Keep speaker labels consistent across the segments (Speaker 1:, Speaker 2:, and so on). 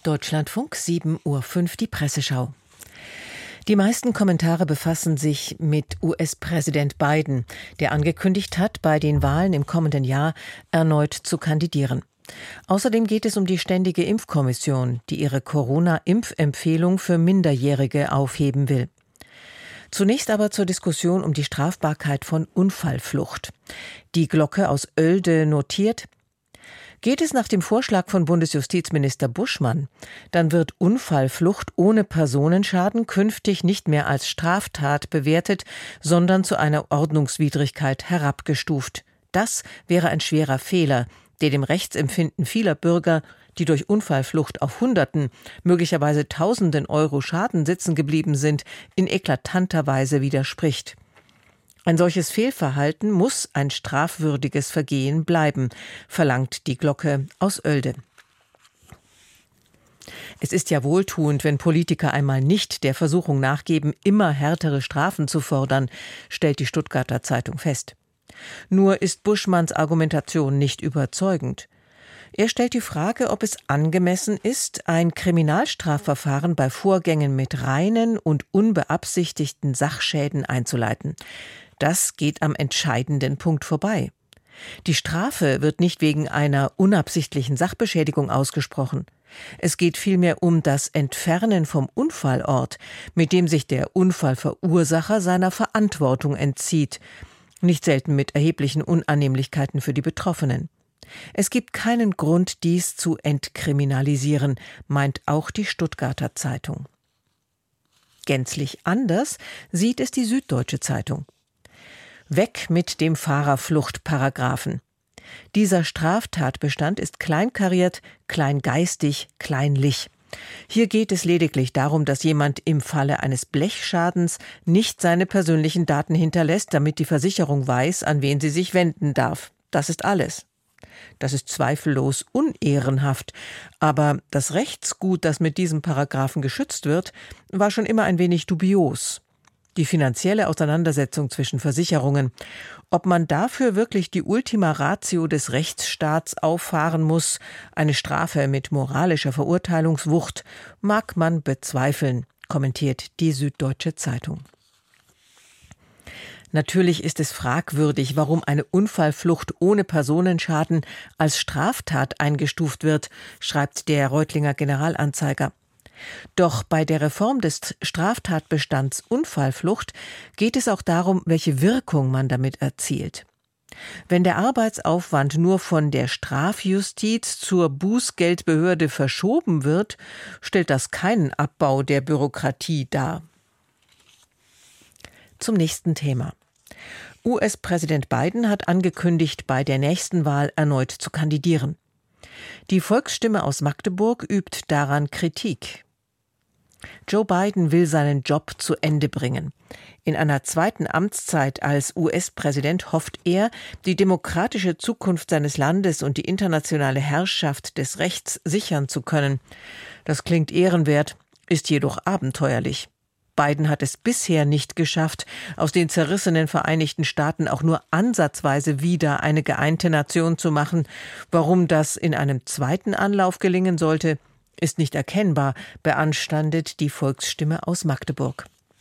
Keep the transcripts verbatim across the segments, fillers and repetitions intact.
Speaker 1: Deutschlandfunk, sieben Uhr fünf, die Presseschau. Die meisten Kommentare befassen sich mit U S-Präsident Biden, der angekündigt hat, bei den Wahlen im kommenden Jahr erneut zu kandidieren. Außerdem geht es um die Ständige Impfkommission, die ihre Corona-Impfempfehlung für Minderjährige aufheben will. Zunächst aber zur Diskussion um die Strafbarkeit von Unfallflucht. Die Glocke aus Oelde notiert: Geht es nach dem Vorschlag von Bundesjustizminister Buschmann, dann wird Unfallflucht ohne Personenschaden künftig nicht mehr als Straftat bewertet, sondern zu einer Ordnungswidrigkeit herabgestuft. Das wäre ein schwerer Fehler, der dem Rechtsempfinden vieler Bürger, die durch Unfallflucht auf Hunderten, möglicherweise Tausenden Euro Schaden sitzen geblieben sind, in eklatanter Weise widerspricht. Ein solches Fehlverhalten muss ein strafwürdiges Vergehen bleiben, verlangt die Glocke aus Oelde. Es ist ja wohltuend, wenn Politiker einmal nicht der Versuchung nachgeben, immer härtere Strafen zu fordern, stellt die Stuttgarter Zeitung fest. Nur ist Buschmanns Argumentation nicht überzeugend. Er stellt die Frage, ob es angemessen ist, ein Kriminalstrafverfahren bei Vorgängen mit reinen und unbeabsichtigten Sachschäden einzuleiten. Das geht am entscheidenden Punkt vorbei. Die Strafe wird nicht wegen einer unabsichtlichen Sachbeschädigung ausgesprochen. Es geht vielmehr um das Entfernen vom Unfallort, mit dem sich der Unfallverursacher seiner Verantwortung entzieht, nicht selten mit erheblichen Unannehmlichkeiten für die Betroffenen. Es gibt keinen Grund, dies zu entkriminalisieren, meint auch die Stuttgarter Zeitung. Gänzlich anders sieht es die Süddeutsche Zeitung. Weg mit dem Fahrerfluchtparagraphen. Dieser Straftatbestand ist kleinkariert, kleingeistig, kleinlich. Hier geht es lediglich darum, dass jemand im Falle eines Blechschadens nicht seine persönlichen Daten hinterlässt, damit die Versicherung weiß, an wen sie sich wenden darf. Das ist alles. Das ist zweifellos unehrenhaft, aber das Rechtsgut, das mit diesem Paragraphen geschützt wird, war schon immer ein wenig dubios. Die finanzielle Auseinandersetzung zwischen Versicherungen. Ob man dafür wirklich die Ultima Ratio des Rechtsstaats auffahren muss, eine Strafe mit moralischer Verurteilungswucht, mag man bezweifeln, kommentiert die Süddeutsche Zeitung. Natürlich ist es fragwürdig, warum eine Unfallflucht ohne Personenschaden als Straftat eingestuft wird, schreibt der Reutlinger Generalanzeiger. Doch bei der Reform des Straftatbestands Unfallflucht geht es auch darum, welche Wirkung man damit erzielt. Wenn der Arbeitsaufwand nur von der Strafjustiz zur Bußgeldbehörde verschoben wird, stellt das keinen Abbau der Bürokratie dar. Zum nächsten Thema. U S-Präsident Biden hat angekündigt, bei der nächsten Wahl erneut zu kandidieren. Die Volksstimme aus Magdeburg übt daran Kritik. Joe Biden will seinen Job zu Ende bringen. In einer zweiten Amtszeit als U S-Präsident hofft er, die demokratische Zukunft seines Landes und die internationale Herrschaft des Rechts sichern zu können. Das klingt ehrenwert, ist jedoch abenteuerlich. Biden hat es bisher nicht geschafft, aus den zerrissenen Vereinigten Staaten auch nur ansatzweise wieder eine geeinte Nation zu machen. Warum das in einem zweiten Anlauf gelingen sollte, ist nicht erkennbar, beanstandet die Volksstimme aus Magdeburg.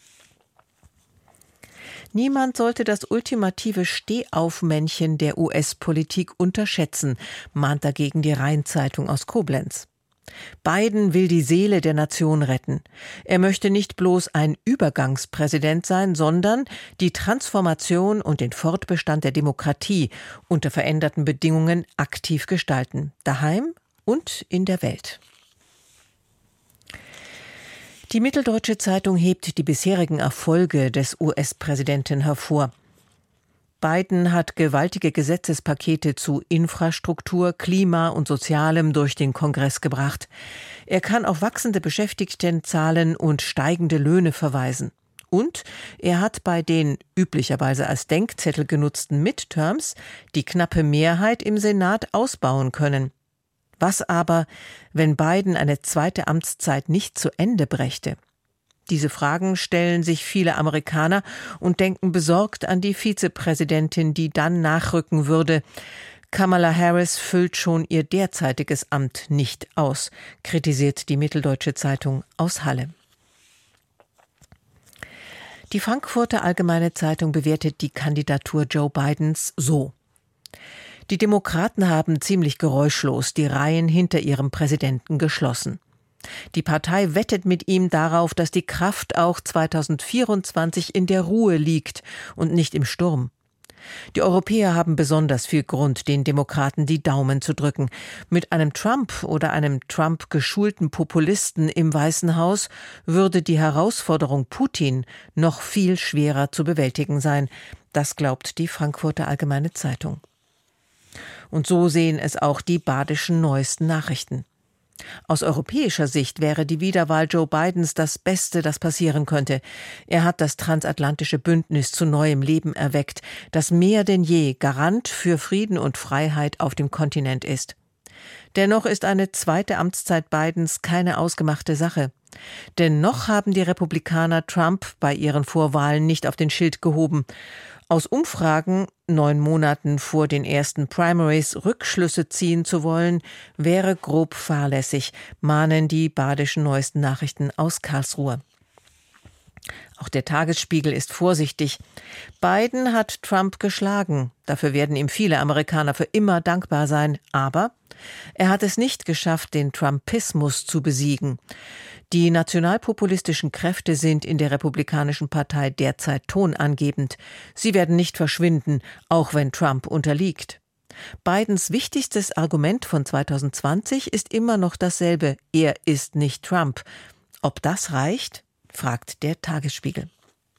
Speaker 1: Niemand sollte das ultimative Stehaufmännchen der U S-Politik unterschätzen, mahnt dagegen die Rhein-Zeitung aus Koblenz. Biden will die Seele der Nation retten. Er möchte nicht bloß ein Übergangspräsident sein, sondern die Transformation und den Fortbestand der Demokratie unter veränderten Bedingungen aktiv gestalten, daheim und in der Welt. Die Mitteldeutsche Zeitung hebt die bisherigen Erfolge des U S-Präsidenten hervor. Biden hat gewaltige Gesetzespakete zu Infrastruktur, Klima und Sozialem durch den Kongress gebracht. Er kann auf wachsende Beschäftigtenzahlen und steigende Löhne verweisen. Und er hat bei den üblicherweise als Denkzettel genutzten Midterms die knappe Mehrheit im Senat ausbauen können. Was aber, wenn Biden eine zweite Amtszeit nicht zu Ende brächte? Diese Fragen stellen sich viele Amerikaner und denken besorgt an die Vizepräsidentin, die dann nachrücken würde. Kamala Harris füllt schon ihr derzeitiges Amt nicht aus, kritisiert die Mitteldeutsche Zeitung aus Halle. Die Frankfurter Allgemeine Zeitung bewertet die Kandidatur Joe Bidens so: Die Demokraten haben ziemlich geräuschlos die Reihen hinter ihrem Präsidenten geschlossen. Die Partei wettet mit ihm darauf, dass die Kraft auch zweitausendvierundzwanzig in der Ruhe liegt und nicht im Sturm. Die Europäer haben besonders viel Grund, den Demokraten die Daumen zu drücken. Mit einem Trump oder einem Trump-geschulten Populisten im Weißen Haus würde die Herausforderung Putin noch viel schwerer zu bewältigen sein. Das glaubt die Frankfurter Allgemeine Zeitung. Und so sehen es auch die badischen Neuesten Nachrichten. Aus europäischer Sicht wäre die Wiederwahl Joe Bidens das Beste, das passieren könnte. Er hat das transatlantische Bündnis zu neuem Leben erweckt, das mehr denn je Garant für Frieden und Freiheit auf dem Kontinent ist. Dennoch ist eine zweite Amtszeit Bidens keine ausgemachte Sache. Denn noch haben die Republikaner Trump bei ihren Vorwahlen nicht auf den Schild gehoben. Aus Umfragen, neun Monaten vor den ersten Primaries, Rückschlüsse ziehen zu wollen, wäre grob fahrlässig, mahnen die badischen Neuesten Nachrichten aus Karlsruhe. Auch der Tagesspiegel ist vorsichtig. Biden hat Trump geschlagen. Dafür werden ihm viele Amerikaner für immer dankbar sein. Aber er hat es nicht geschafft, den Trumpismus zu besiegen. Die nationalpopulistischen Kräfte sind in der Republikanischen Partei derzeit tonangebend. Sie werden nicht verschwinden, auch wenn Trump unterliegt. Bidens wichtigstes Argument von zweitausendzwanzig ist immer noch dasselbe: Er ist nicht Trump. Ob das reicht? Fragt der Tagesspiegel.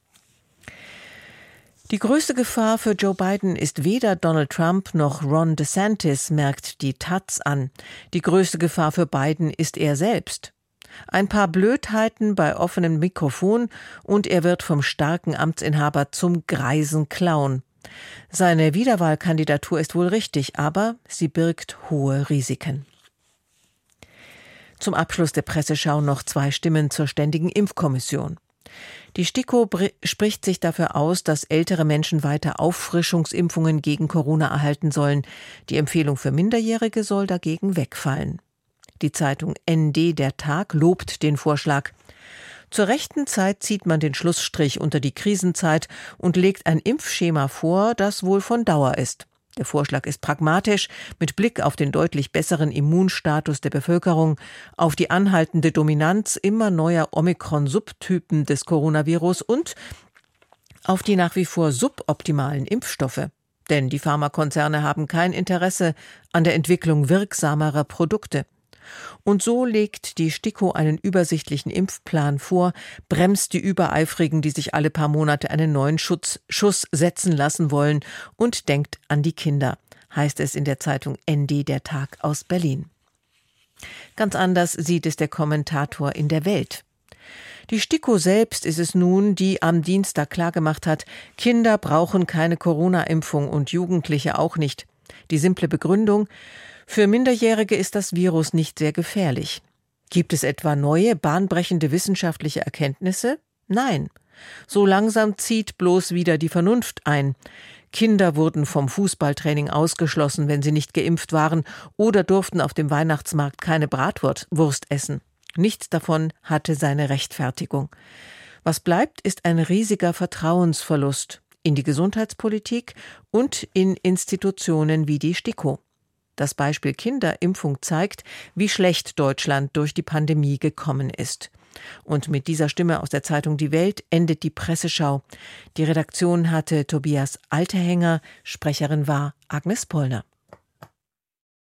Speaker 1: Die größte Gefahr für Joe Biden ist weder Donald Trump noch Ron DeSantis, merkt die Taz an. Die größte Gefahr für Biden ist er selbst. Ein paar Blödheiten bei offenem Mikrofon und er wird vom starken Amtsinhaber zum greisen Clown. Seine Wiederwahlkandidatur ist wohl richtig, aber sie birgt hohe Risiken. Zum Abschluss der Presseschau noch zwei Stimmen zur Ständigen Impfkommission. Die STIKO spricht sich dafür aus, dass ältere Menschen weiter Auffrischungsimpfungen gegen Corona erhalten sollen. Die Empfehlung für Minderjährige soll dagegen wegfallen. Die Zeitung N D Der Tag lobt den Vorschlag. Zur rechten Zeit zieht man den Schlussstrich unter die Krisenzeit und legt ein Impfschema vor, das wohl von Dauer ist. Der Vorschlag ist pragmatisch, mit Blick auf den deutlich besseren Immunstatus der Bevölkerung, auf die anhaltende Dominanz immer neuer Omikron-Subtypen des Coronavirus und auf die nach wie vor suboptimalen Impfstoffe. Denn die Pharmakonzerne haben kein Interesse an der Entwicklung wirksamerer Produkte. Und so legt die STIKO einen übersichtlichen Impfplan vor, bremst die Übereifrigen, die sich alle paar Monate einen neuen Schutz, Schuss setzen lassen wollen, und denkt an die Kinder, heißt es in der Zeitung N D Der Tag aus Berlin. Ganz anders sieht es der Kommentator in der Welt. Die STIKO selbst ist es nun, die am Dienstag klargemacht hat, Kinder brauchen keine Corona-Impfung und Jugendliche auch nicht. Die simple Begründung: Für Minderjährige ist das Virus nicht sehr gefährlich. Gibt es etwa neue, bahnbrechende wissenschaftliche Erkenntnisse? Nein. So langsam zieht bloß wieder die Vernunft ein. Kinder wurden vom Fußballtraining ausgeschlossen, wenn sie nicht geimpft waren, oder durften auf dem Weihnachtsmarkt keine Bratwurst essen. Nichts davon hatte seine Rechtfertigung. Was bleibt, ist ein riesiger Vertrauensverlust in die Gesundheitspolitik und in Institutionen wie die STIKO. Das Beispiel Kinderimpfung zeigt, wie schlecht Deutschland durch die Pandemie gekommen ist. Und mit dieser Stimme aus der Zeitung Die Welt endet die Presseschau. Die Redaktion hatte Tobias Alterhänger, Sprecherin war Agnes Pollner.